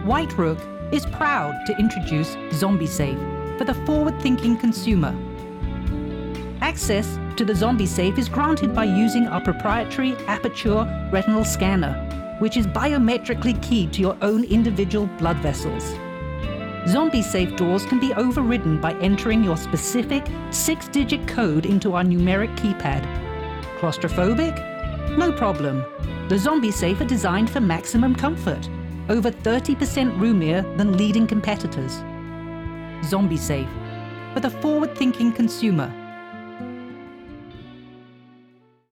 White-Rook is proud to introduce ZombieSafe for the forward-thinking consumer. Access to the ZombieSafe is granted by using our proprietary Aperture retinal scanner, which is biometrically keyed to your own individual blood vessels. ZombieSafe doors can be overridden by entering your specific 6-digit code into our numeric keypad. Claustrophobic? No problem. The ZombieSafe are designed for maximum comfort, over 30% roomier than leading competitors. ZombieSafe, for the forward-thinking consumer.